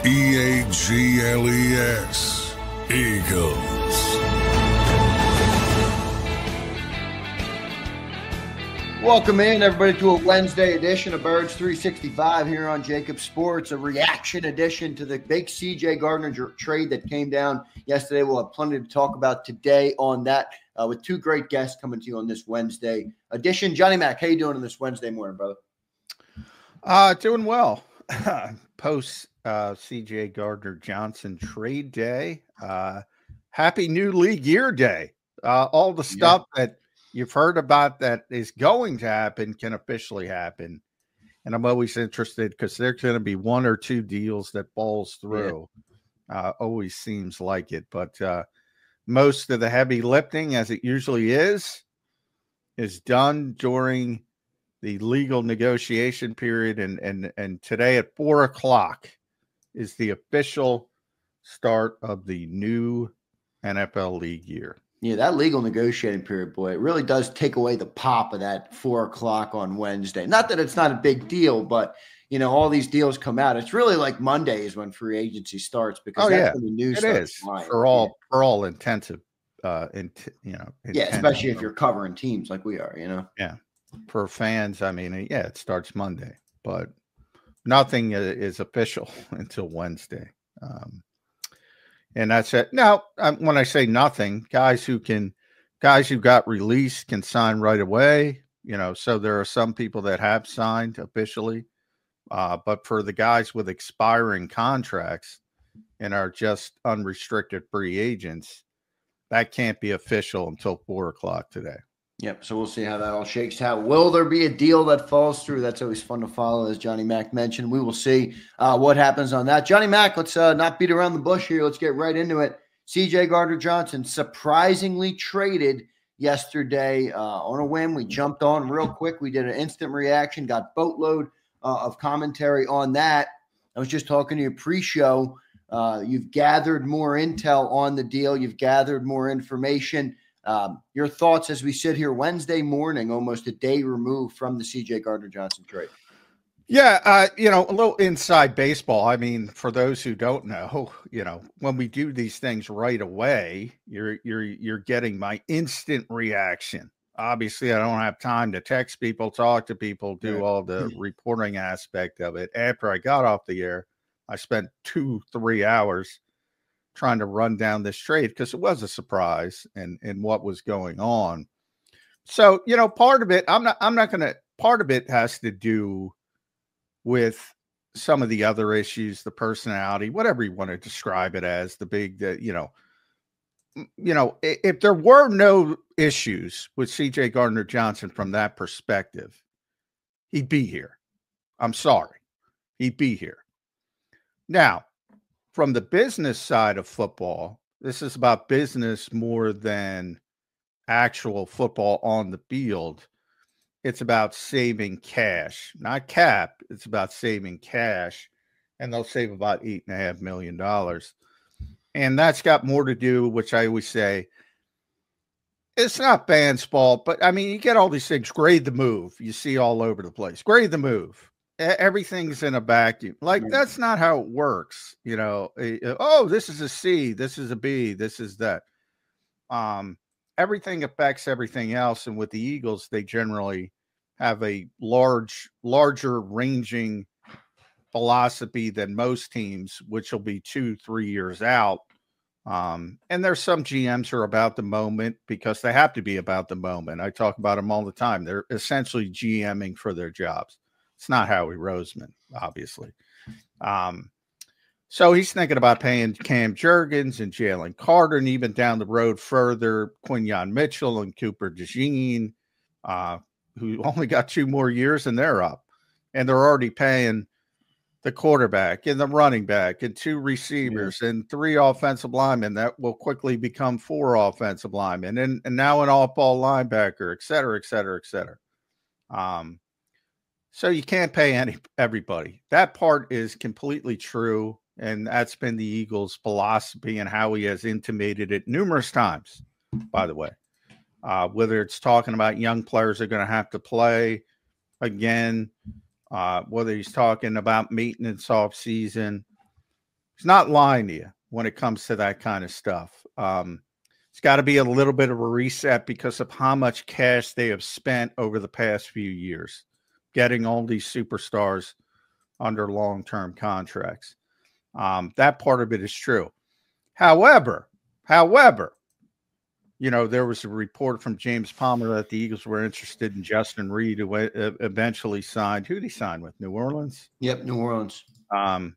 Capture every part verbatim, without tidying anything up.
E A G L E S. Eagles. Welcome in, everybody, to a Wednesday edition of Birds three sixty-five here on Jacob Sports, a reaction edition to the big C J Gardner trade that came down yesterday. We'll have plenty to talk about today on that uh, with two great guests coming to you on this Wednesday edition. Johnny Mac, how you doing on this Wednesday morning, brother? Uh, doing well. Post uh, C J Gardner Johnson trade day. Uh, happy new league year day. Uh, all the stuff yeah. that you've heard about that is going to happen can officially happen. And I'm always interested because there's going to be one or two deals that falls through. Yeah. Uh, always seems like it. But uh, most of the heavy lifting, as it usually is, is done during the legal negotiation period. And, and, and today at four o'clock is the official start of the new N F L league year. Yeah, that legal negotiating period, boy, it really does take away the pop of that four o'clock on Wednesday. Not that it's not a big deal, but, you know, all these deals come out. It's really like Monday is when free agency starts because oh, that's yeah. when the news it starts is flying. for all, yeah. for all intensive, uh, in, you know. Yeah, especially if you're covering teams like we are, you know. Yeah. For fans, I mean, yeah, it starts Monday, but nothing is official until Wednesday. Um, And that's it. Now, um, when I say nothing, guys who can, guys who got released can sign right away. You know, so there are some people that have signed officially, uh, but for the guys with expiring contracts and are just unrestricted free agents, that can't be official until four o'clock today. Yep. So we'll see how that all shakes out. Will there be a deal that falls through? That's always fun to follow, as Johnny Mac mentioned. We will see uh, what happens on that. Johnny Mac, let's uh, not beat around the bush here. Let's get right into it. C J Gardner Johnson surprisingly traded yesterday uh, on a whim. We jumped on real quick. We did an instant reaction, got boatload uh, of commentary on that. I was just talking to you pre-show. Uh, you've gathered more intel on the deal. You've gathered more information. Um, your thoughts as we sit here Wednesday morning, almost a day removed from the C J Gardner Johnson trade? Yeah, uh, you know, a little inside baseball. I mean, for those who don't know, you know, when we do these things right away, you're you're you're getting my instant reaction. Obviously, I don't have time to text people, talk to people, do all the reporting aspect of it. After I got off the air, I spent two, three hours trying to run down this trade because it was a surprise and and what was going on. So, you know, part of it, I'm not, I'm not going to, part of it has to do with some of the other issues, the personality, whatever you want to describe it as, the big, the, you know, you know, if there were no issues with C J Gardner Johnson from that perspective, he'd be here. I'm sorry. He'd be here. Now, from the business side of football, this is about business more than actual football on the field. It's about saving cash, not cap. It's about saving cash, and they'll save about eight and a half million dollars. And that's got more to do, which I always say, it's not fans' fault, but I mean, you get all these things. Grade the move. You see all over the place. Grade the move. Everything's in a vacuum. Like, that's not how it works. You know, oh, this is a C, this is a B, this is that. Um, everything affects everything else. And with the Eagles, they generally have a large, larger ranging philosophy than most teams, which will be two, three years out. Um, and there's some G Ms who are about the moment because they have to be about the moment. I talk about them all the time. They're essentially GMing for their jobs. It's not Howie Roseman, obviously. Um, so he's thinking about paying Cam Jurgens and Jalen Carter, and even down the road further, Quinyon Mitchell and Cooper DeJean, uh, who only got two more years and they're up. And they're already paying the quarterback and the running back and two receivers yeah. and three offensive linemen that will quickly become four offensive linemen and, and now an off-ball linebacker, et cetera, et cetera, et cetera. Um, So you can't pay any everybody. That part is completely true, and that's been the Eagles' philosophy and how he has intimated it numerous times, by the way. Uh, whether it's talking about young players are going to have to play again, uh, whether he's talking about maintenance off season, he's not lying to you when it comes to that kind of stuff. Um, it's got to be a little bit of a reset because of how much cash they have spent over the past few years, getting all these superstars under long-term contracts. Um, that part of it is true. However, however, you know, there was a report from James Palmer that the Eagles were interested in Justin Reid, who eventually signed. Who did he sign with? New Orleans? Yep, New Orleans. Um,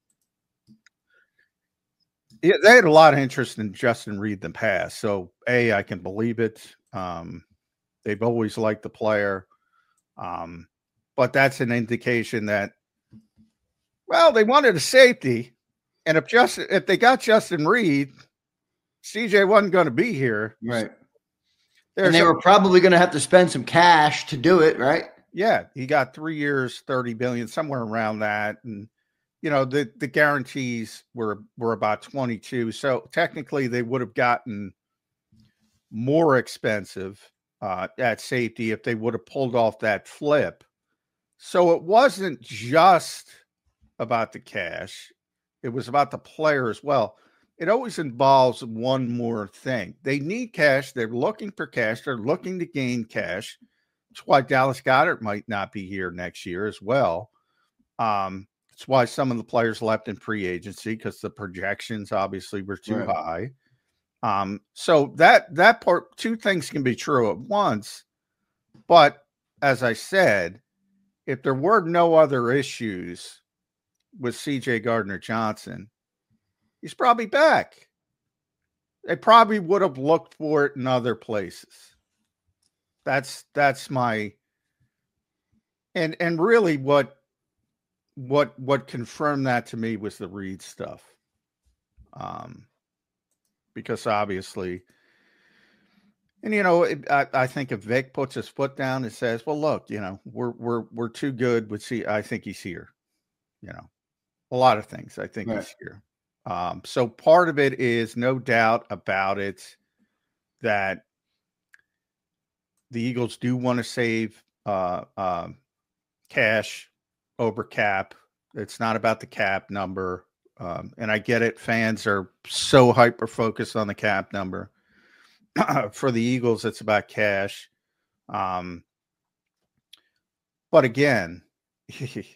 yeah, they had a lot of interest in Justin Reid in the past. So, A, I can believe it. Um, they've always liked the player. Um, but that's an indication that, well, they wanted a safety. And if Justin, if they got Justin Reid, C J wasn't going to be here. Right. There's and they a, were probably going to have to spend some cash to do it, right? Yeah. He got three years, thirty billion dollars, somewhere around that. And, you know, the, the guarantees were, were about twenty-two. So technically they would have gotten more expensive uh, at safety if they would have pulled off that flip. So it wasn't just about the cash. It was about the player as well. It always involves one more thing. They need cash. They're looking for cash. They're looking to gain cash. That's why Dallas Goedert might not be here next year as well. Um, that's why some of the players left in free agency because the projections obviously were too Right. high. Um, so that that part, two things can be true at once. But as I said, if there were no other issues with C J Gardner-Johnson, he's probably back. They probably would have looked for it in other places. That's that's my and and really what what what confirmed that to me was the Reid stuff. Um, because obviously, and you know, it, I, I think if Vic puts his foot down and says, "Well, look, you know, we're we're we're too good with C," I think he's here. You know, a lot of things. I think Right. he's here. Um, so part of it is no doubt about it that the Eagles do want to save uh, uh, cash over cap. It's not about the cap number. Um, and I get it. Fans are so hyper focused on the cap number. For the Eagles, it's about cash. Um, but again, if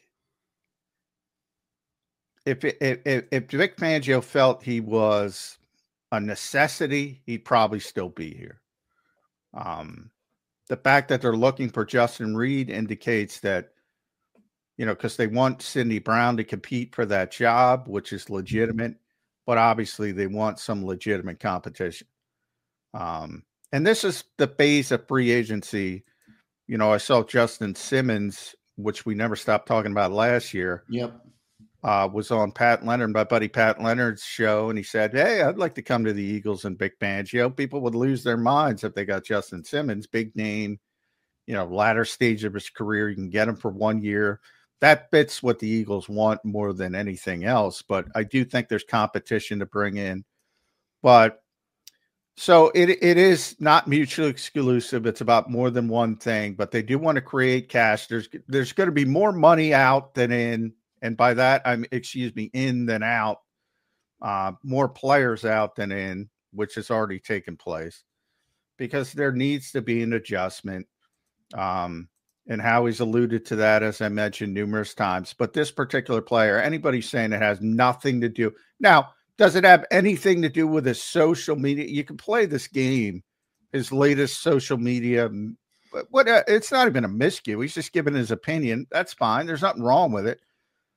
if if, if Vic Fangio felt he was a necessity, he'd probably still be here. Um, the fact that they're looking for Justin Reid indicates that, you know, because they want Cindy Brown to compete for that job, which is legitimate, but obviously they want some legitimate competition. Um, and this is the phase of free agency. You know, I saw Justin Simmons, which we never stopped talking about last year. Yep. Uh, was on Pat Leonard, my buddy Pat Leonard's show, and he said, "Hey, I'd like to come to the Eagles and Vic Fangio." People would lose their minds if they got Justin Simmons, big name, you know, latter stage of his career. You can get him for one year. That fits what the Eagles want more than anything else. But I do think there's competition to bring in. But so it it is not mutually exclusive. It's about more than one thing. But they do want to create cash. There's there's going to be more money out than in. And by that, I'm, excuse me, in than out, uh, more players out than in, which has already taken place, because there needs to be an adjustment. Um, and Howie's alluded to that, as I mentioned numerous times. But this particular player, anybody saying it has nothing to do. Now, does it have anything to do with his social media? You can play this game, his latest social media. But what? Uh, it's not even a miscue. He's just giving his opinion. That's fine. There's nothing wrong with it.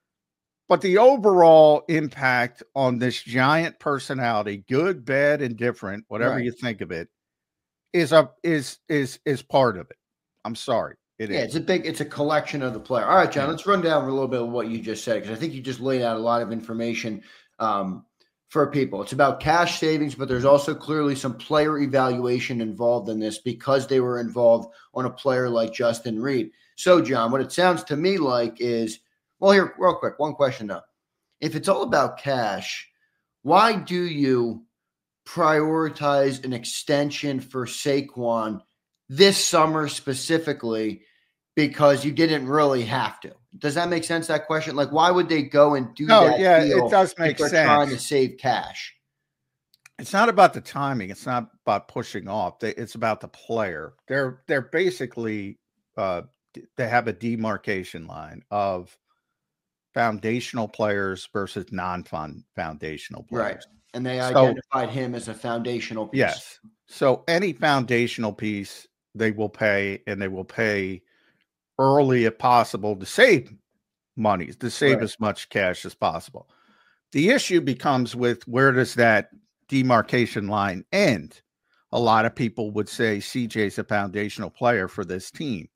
But the overall impact on this giant personality, good, bad, and different, whatever Right. you think of it, is a is is is part of it. I'm sorry. It yeah, is. it's a big, it's a collection of the player. All right, John, Yeah. let's run down a little bit of what you just said, because I think you just laid out a lot of information um, for people. It's about cash savings, but there's also clearly some player evaluation involved in this because they were involved on a player like Justin Reid. So, John, what it sounds to me like is, well, here, real quick, one question though. If it's all about cash, why do you prioritize an extension for Saquon this summer specifically because you didn't really have to. Does that make sense, that question? Like, why would they go and do No, that yeah, deal it does if make they're sense. trying to save cash? It's not about the timing. It's not about pushing off. They, it's about the player. They're they're basically uh, they have a demarcation line of foundational players versus non-fund foundational players. Right. And they So- identified him as a foundational piece. Yes. So any foundational piece they will pay, and they will pay early if possible to save money, to save Right. as much cash as possible. The issue becomes with where does that demarcation line end? A lot of people would say C J's a foundational player for this team.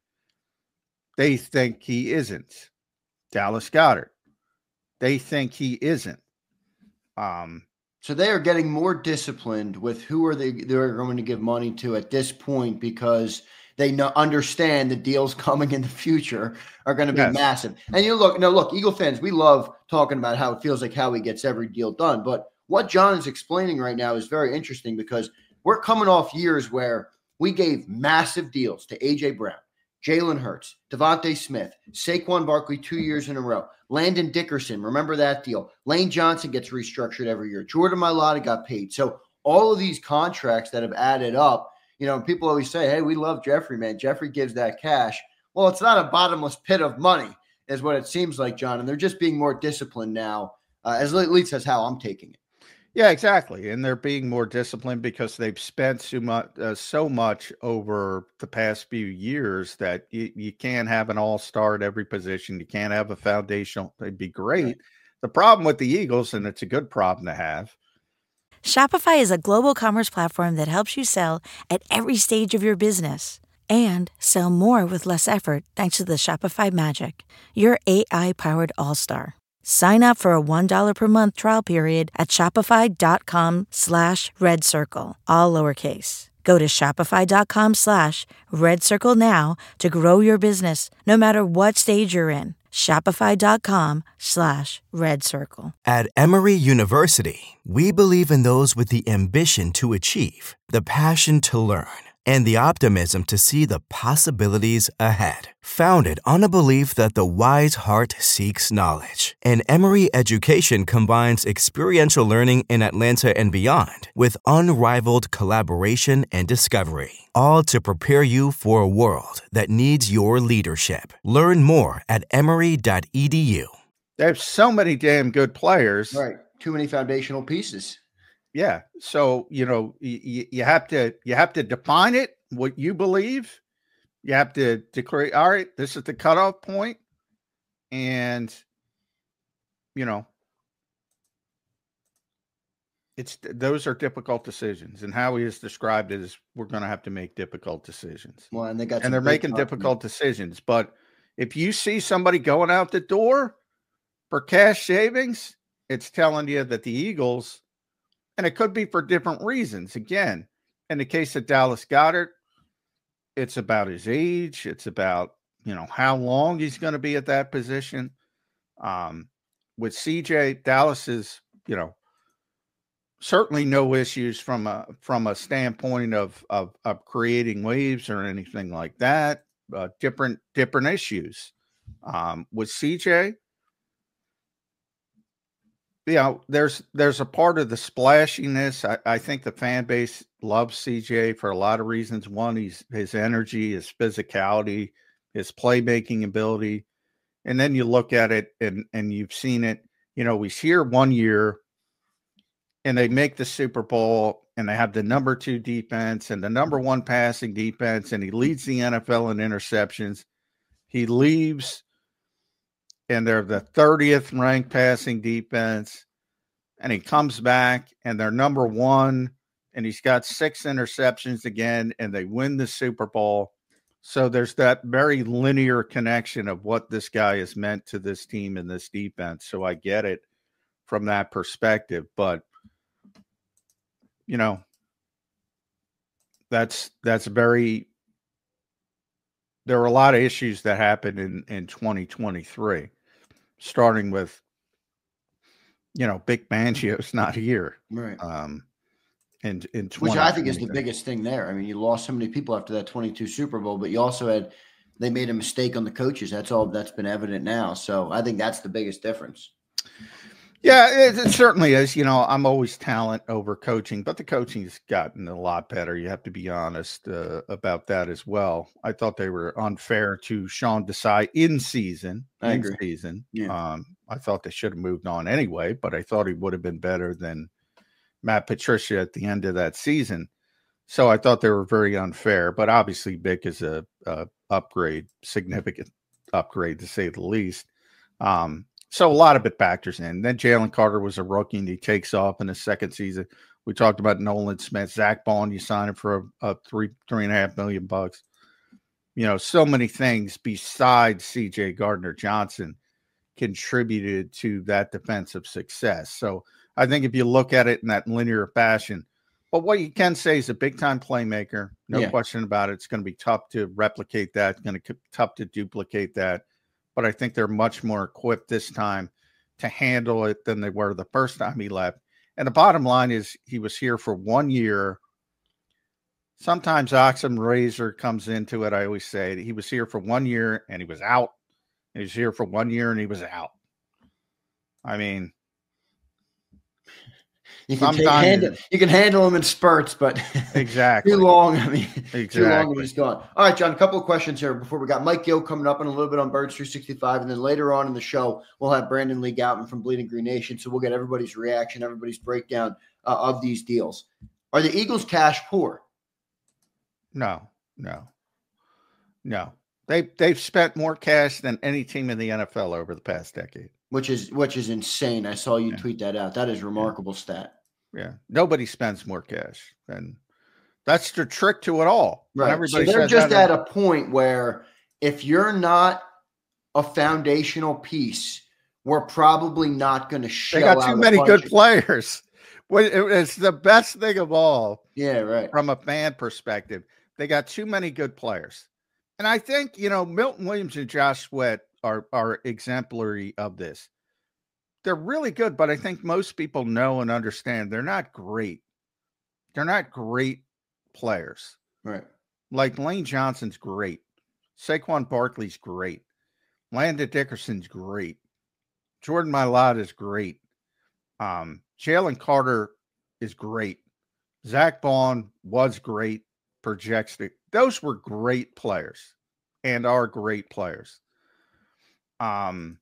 They think he isn't. Dallas Goedert. They think he isn't. Um, So they are getting more disciplined with who are they they're going to give money to at this point, because they know, understand the deals coming in the future are going to be Yes. massive. And you look, no, look, Eagle fans, we love talking about how it feels like Howie gets every deal done. But what John is explaining right now is very interesting, because we're coming off years where we gave massive deals to A J Brown, Jalen Hurts, Devontae Smith, Saquon Barkley two years in a row, Landon Dickerson, remember that deal? Lane Johnson gets restructured every year. Jordan Mailata got paid. So all of these contracts that have added up, you know, people always say, hey, we love Jeffrey, man. Jeffrey gives that cash. Well, it's not a bottomless pit of money is what it seems like, John. And they're just being more disciplined now, uh, as at least that's how I'm taking it. Yeah, exactly. And they're being more disciplined because they've spent so much, uh, so much over the past few years that you, you can't have an all-star at every position. You can't have a foundational. It'd be great. Right. The problem with the Eagles, and it's a good problem to have. Shopify is a global commerce platform that helps you sell at every stage of your business and sell more with less effort thanks to the Shopify magic, your A I-powered all-star. Sign up for a one dollar per month trial period at shopify.com slash red circle, all lowercase. Go to shopify.com slash red circle now to grow your business no matter what stage you're in. Shopify.com slash red circle. At Emory University, we believe in those with the ambition to achieve, the passion to learn, and the optimism to see the possibilities ahead. Founded on a belief that the wise heart seeks knowledge, and Emory education combines experiential learning in Atlanta and beyond with unrivaled collaboration and discovery, all to prepare you for a world that needs your leadership. Learn more at emory dot e d u. They have so many damn good players. Right. Too many foundational pieces. Yeah. So, you know, you, you have to, you have to define it, what you believe. You have to declare, all right, this is the cutoff point. And, you know, it's, those are difficult decisions. And Howie has described it as we're going to have to make difficult decisions. Well, and they got And some they're big making company. difficult decisions. But if you see somebody going out the door for cash savings, it's telling you that the Eagles, and it could be for different reasons. Again, in the case of Dallas Goedert, it's about his age. It's about, you know, how long he's going to be at that position. Um, with C J, Dallas is, you know, certainly no issues from a from a standpoint of of, of creating waves or anything like that. Uh, different different issues. Um, with C J, you know, there's there's a part of the splashiness. I, I think the fan base loves C J for a lot of reasons. One, he's his energy, his physicality, his playmaking ability. And then you look at it and, and you've seen it, you know, he's here one year and they make the Super Bowl and they have the number two defense and the number one passing defense, and he leads the N F L in interceptions. He leaves and they're the thirtieth ranked passing defense, and he comes back and they're number one, and he's got six interceptions again, and they win the Super Bowl. So there's that very linear connection of what this guy has meant to this team and this defense. So I get it from that perspective, but you know, that's, that's very, there are a lot of issues that happened in, in twenty twenty-three, starting with, you know, Vic Fangio's not here. Right. Um, and in Which I think is the biggest thing there. I mean, you lost so many people after that twenty-two Super Bowl, but you also had they made a mistake on the coaches. That's all that's been evident now. So I think that's the biggest difference. Yeah, it, it certainly is. You know, I'm always talent over coaching, but the coaching's gotten a lot better. You have to be honest uh, about that as well. I thought they were unfair to Sean Desai in season. I in agree. season. Yeah. Um, I thought they should have moved on anyway, but I thought he would have been better than Matt Patricia at the end of that season. So I thought they were very unfair, but obviously Vic is a, a upgrade, significant upgrade to say the least. Um, so a lot of it factors in. Then Jalen Carter was a rookie and he takes off in his second season. We talked about Nolan Smith, Zach Bond. You sign him for a, a three, three and a half million bucks. You know, so many things besides C J Gardner Johnson contributed to that defensive success. So I think if you look at it in that linear fashion, but what you can say is a big-time playmaker, no Yeah. question about it. It's going to be tough to replicate that. It's going to be tough to duplicate that. But I think they're much more equipped this time to handle it than they were the first time he left. And the bottom line is he was here for one year. Sometimes Occam Razor comes into it. I always say he was here for one year and he was out. He was here for one year and he was out. I mean, You can, take, Sometimes- handle, you can handle him in spurts, but exactly. too long. I mean, too long Exactly. and he's gone. All right, John, a couple of questions here before we got Mike Gill coming up in a little bit on Birds three sixty-five. And then later on in the show, we'll have Brandon Lee Gouton from Bleeding Green Nation. So we'll get everybody's reaction, everybody's breakdown uh, of these deals. Are the Eagles cash poor? No, no, no. They they've spent more cash than any team in the N F L over the past decade. Which is which is insane. I saw you Yeah. tweet that out. That is a remarkable stat. Yeah, nobody spends more cash, and that's the trick to it all. When Right. So everybody they're says just that, at a point where if you're not a foundational piece, we're probably not going to show they got out too a many bunch good of- players. Well, it- It's the best thing of all. Yeah, right. From a fan perspective, they got too many good players. And I think, you know, Milton Williams and Josh Sweat are, are exemplary of this. They're really good, but I think most people know and understand they're not great. They're not great players. Right. Like Lane Johnson's great. Saquon Barkley's great. Landon Dickerson's great. Jordan Mailata is great. Um, Jalen Carter is great. Zach Bond was great. Projects it. Those were great players and are great players. Um,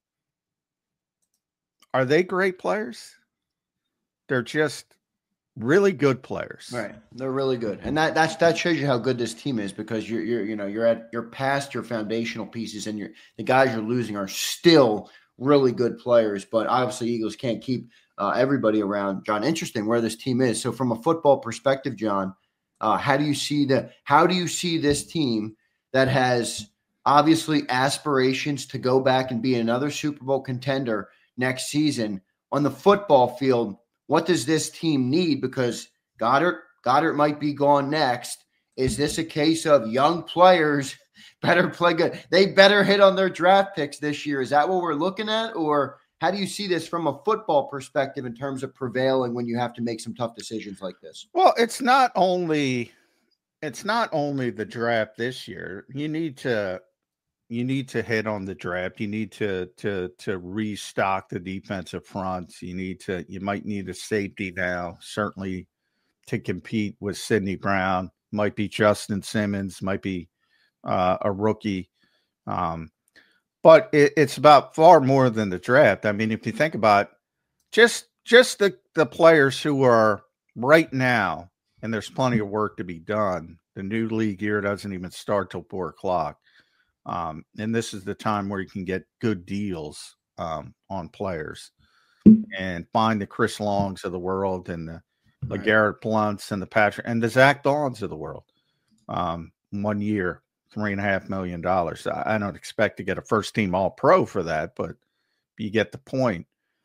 are they great players? They're just really good players. Right. They're really good. And that that's that shows you how good this team is because you're you're you know, you're at you're past your foundational pieces and you're the guys you're losing are still really good players, but obviously Eagles can't keep uh, everybody around. John, interesting where this team is. So from a football perspective, John, uh, how do you see the how do you see this team that has obviously aspirations to go back and be another Super Bowl contender next season on the football field? What does this team need? Because Goddard, Goddard might be gone next. Is this a case of young players better play good? They better hit on their draft picks this year. Is that what we're looking at? Or how do you see this from a football perspective in terms of prevailing when you have to make some tough decisions like this? Well, it's not only it's not only the draft this year. You need to you need to hit on the draft. You need to to to restock the defensive fronts. You need to you might need a safety now, certainly to compete with Sidney Brown. Might be Justin Simmons, might be uh, a rookie. Um, but it, it's about far more than the draft. I mean, if you think about just just the the players who are right now, and there's plenty of work to be done. The new league year doesn't even start till four o'clock. Um, and this is the time where you can get good deals um, on players and find the Chris Longs of the world and the, the Right. Garrett Blunts and the Patrick and the Zach Bonds of the world. Um, one year, three and a half million dollars. I, I don't expect to get a first team all pro for that, but you get the point.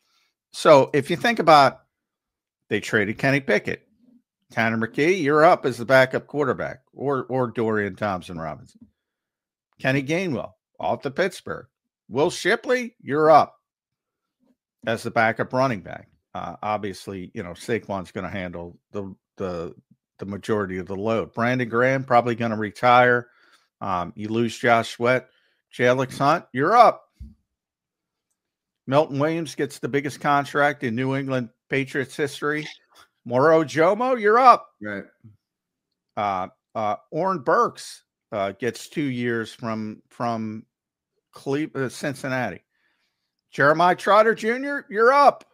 So if you think about, they traded Kenny Pickett, Tanner McKee, you're up as the backup quarterback, or or Dorian Thompson Robinson. Kenny Gainwell off to Pittsburgh. Will Shipley, you're up as the backup running back. Uh, obviously, you know, Saquon's going to handle the the the majority of the load. Brandon Graham probably going to retire. Um, you lose Josh Sweat. Alex Hunt, you're up. Milton Williams gets the biggest contract in New England Patriots history. Moro Jomo, you're up. Right. Uh, uh, Oren Burks uh, gets two years from from Cleveland, uh, Cincinnati. Jeremiah Trotter Junior, you're up.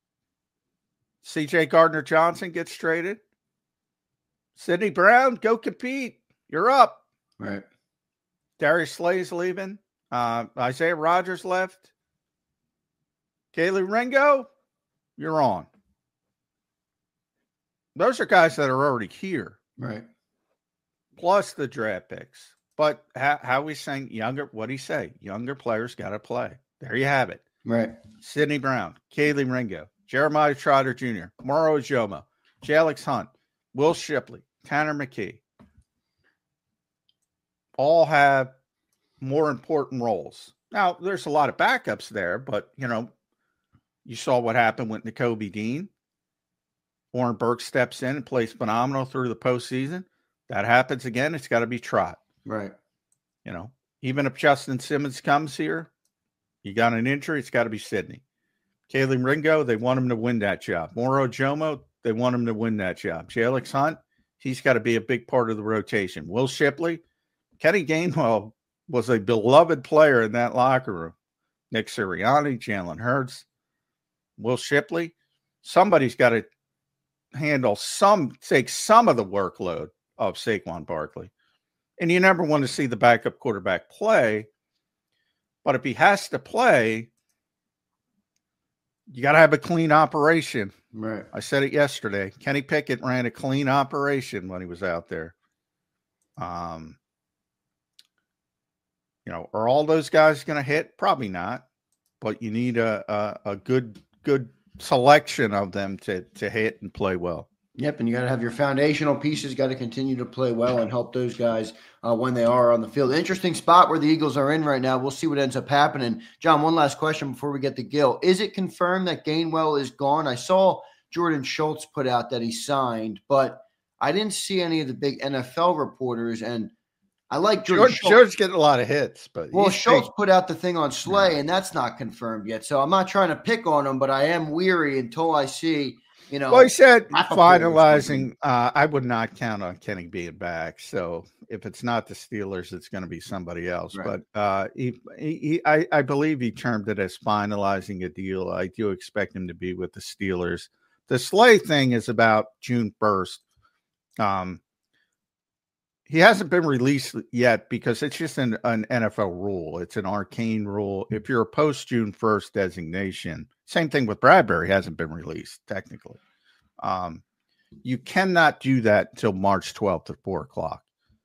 C J Gardner-Johnson gets traded. Sidney Brown, go compete. You're up. Right. Darius Slay's leaving. Uh, Isaiah Rodgers left. Kaylee Ringo, you're on. Those are guys that are already here. Right. Plus the draft picks. But how, how we saying younger, what'd he say? Younger players got to play. There you have it. Right. Sidney Brown, Kaylee Ringo, Jeremiah Trotter Junior, Moro Jomo, Alex Hunt, Will Shipley, Tanner McKee. All have more important roles. Now, there's a lot of backups there, but, you know, you saw what happened with Nakobe Dean. Oren Burks steps in and plays phenomenal through the postseason. That happens again, it's got to be Trot. Right. You know, even if Justin Simmons comes here, you got an injury, it's got to be Sidney. Kaylee Ringo, they want him to win that job. Moro Jomo, they want him to win that job. Alex Hunt, he's got to be a big part of the rotation. Will Shipley, Kenny Gainwell was a beloved player in that locker room. Nick Sirianni, Jalen Hurts, Will Shipley. Somebody's got to handle some, take some of the workload of Saquon Barkley. And you never want to see the backup quarterback play. But if he has to play, you got to have a clean operation. Right. I said it yesterday. Kenny Pickett ran a clean operation when he was out there. Um, you know, are all those guys going to hit? Probably not. But you need a, a, a good good selection of them to to hit and play well. Yep, and you got to have your foundational pieces got to continue to play well and help those guys uh, when they are on the field. Interesting spot where the Eagles are in right now. We'll see what ends up happening. John, one last question before we get to Gil. Is it confirmed that Gainwell is gone? I saw Jordan Schultz put out that he signed, but I didn't see any of the big N F L reporters, and I like Jordan George, Schultz. George getting a lot of hits, but well, he's Schultz big. put out the thing on Slay, and that's not confirmed yet. So I'm not trying to pick on him, but I am weary until I see – You know, well, he said Apple finalizing. Uh, I would not count on Kenny being back. So if it's not the Steelers, it's going to be somebody else. Right. But uh, he, he, I, I believe he termed it as finalizing a deal. I do expect him to be with the Steelers. The Slay thing is about June first. Um, he hasn't been released yet because it's just an, an N F L rule. It's an arcane rule. If you're a post June first designation, same thing with Bradbury, hasn't been released technically. Um, you cannot do that until March twelfth at four o'clock.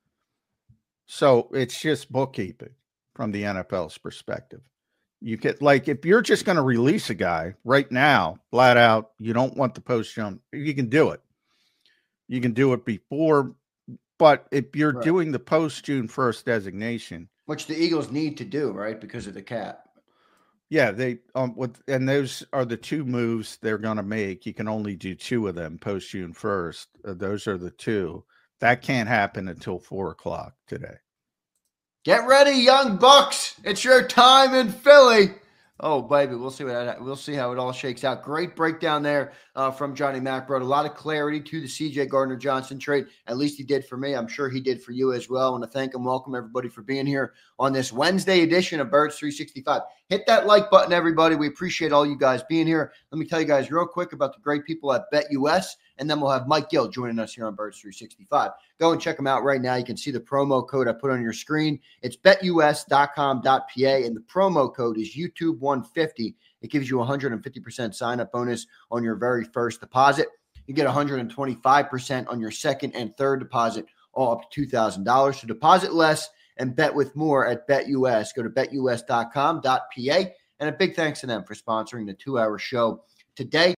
So it's just bookkeeping from the N F L's perspective. You get like, if you're just going to release a guy right now, flat out, you don't want the post jump, you can do it. You can do it before, but if you're Right. doing the post June first designation, which the Eagles need to do, right, because of the cap. yeah, they um with and those are the two moves they're going to make. You can only do two of them post June first. Uh, those are the two. That can't happen until four o'clock today. Get ready, young bucks! It's your time in Philly. Oh, baby, we'll see what we'll see how it all shakes out. Great breakdown there uh, from Johnny Mac. Brought a lot of clarity to the C J Gardner-Johnson trade. At least he did for me. I'm sure he did for you as well. I want to thank and welcome everybody for being here on this Wednesday edition of Birds three sixty-five. Hit that like button, everybody. We appreciate all you guys being here. Let me tell you guys real quick about the great people at BetUS, and then we'll have Mike Gill joining us here on Birds three sixty-five. Go and check them out right now. You can see the promo code I put on your screen. It's bet U S dot com dot P A, and the promo code is YouTube one fifty. It gives you a one hundred fifty percent sign-up bonus on your very first deposit. You get one hundred twenty-five percent on your second and third deposit, all up to two thousand dollars. So deposit less and bet with more at BetUS. Go to bet U S dot com dot P A. And a big thanks to them for sponsoring the two-hour show today.